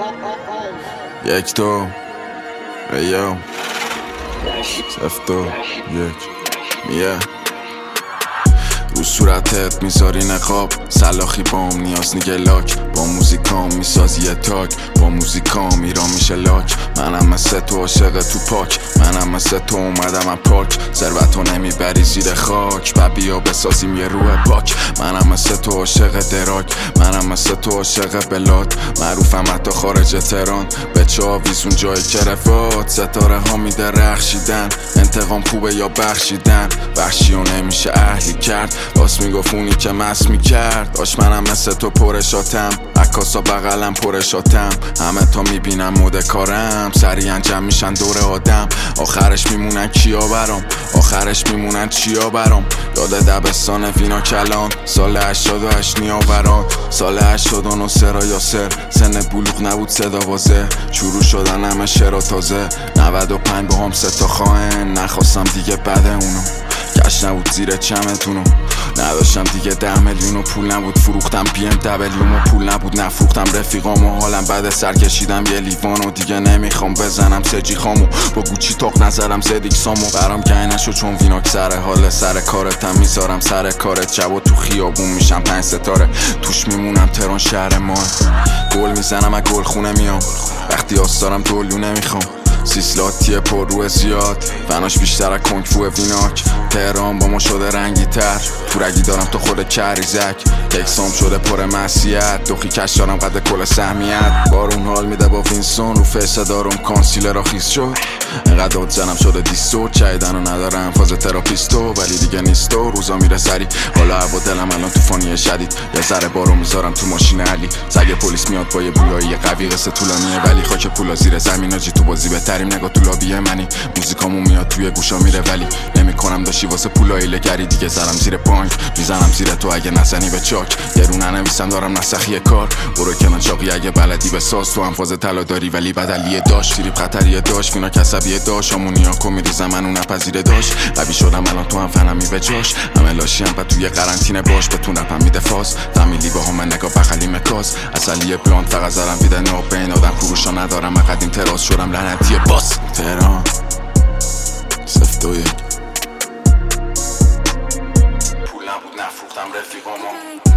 یک دو ایو صفر دو یک میه رو صورتت میذاری نقاب سلاخی بام نیاز نیگه لاک با موزیکام میسازی یه تاک با موزیکام میرا میشه لاک منم مثل تو عاشق تو پاک منم مثل تو اومدم از پاک ثروتو نمیبری زیر خاک و بیا بسازیم یه روح پاک منم مثل تو عاشق دراک منم مثل تو عاشق بلاد معروفم حتی خارج تهران به چاویزون جای که رفات ستاره ها میده رخشیدن انتقام خوبه یا بخشیدن بخشیو نمیشه اهلی کرد راست میگفت اونی که مست میکرد داشت منم مثل تو پرشاتم عکاسا بغلم پرشاتم همه تا میبینم مود کارم سریع انجام میشن دور آدم آخرش میمونن کیا برام آخرش میمونن چیا برام یاد دبستان وینا کلان سال 88 نیاوران سال 89 سرا یاسر سن بلوغ نبود صدا وازه شروع شدن همه شعرها تازه 95 با هم ستا خواهن نخواستم دیگه بعد اونو کش نبود زیر چمتونو نداشتم دیگه 10 میلیون پول نبود فروختم BMW و پول نبود نفروختم رفیقام و حالم بعد سر کشیدم یه لیوانو دیگه نمیخوام بزنم سجی خامو با گوچی تاق نظرم زدیکسامو برام گه نشو چون ویناک سر حال سر کارتم میذارم سر کارت شب و تو خیابون میشم 5 ستاره توش میمونم تهران شهر ما گل میزنم از گل خونه میام وقتی آستارم دلو نمیخوام سیسلاتیه پر روی زیاد فناش بیشتر از کنگفو ویناک تهران با ما شده رنگی تر تو رگی دارم تو خود کریزک تکسام شده پر مسیحت دوخی کش دارم قد کل سهمیت بارون حال میده با وینسون رو فیسه دارم کانسیلر را خیز شد اینقدر داد زنم شده دیستو چایدن رو ندارم فاز تراپیستو ولی دیگه نیستو روزا میره سری حالا هوا دلم الان توفانی شدید یه ذره بارو میذارم تو ماشین علی سگ پلیس میاد با یه بویایی قوی قصه طولانیه ولی خاک پولا زیر زمین آجی تو بازی بهتریم نگاه تو لابیه منی موزیکامو میاد توی گوشا میره ولی نمیکنم داشتی واسه پولای لگری دیگه زرم زیر بانک میزنم زیر تو اگه نزنی به چاک یه رو ننویسم دارم نسخی کار برو کنن چاقی اگه بلدی بساز تو هم فاز طلا داری ولی بدلیه داشت تریپ خطریه داشت فینا کسبیه داشت آمونیا کو میریزم منو نپذیره داشت قوی شدم الان تو هم فنمی به جاش همه لاشی هم توی قرنطینه باش بتون رپم میده فاز فامیلی با هم نگاه بغلی مکاز اصلیه بلاند فقط زرم بیده نو بین آدم فروشا ندارم قدیم تراس شدم لعنتی باس تهران صفر دو یک پول نبود نفروختم رفیقامو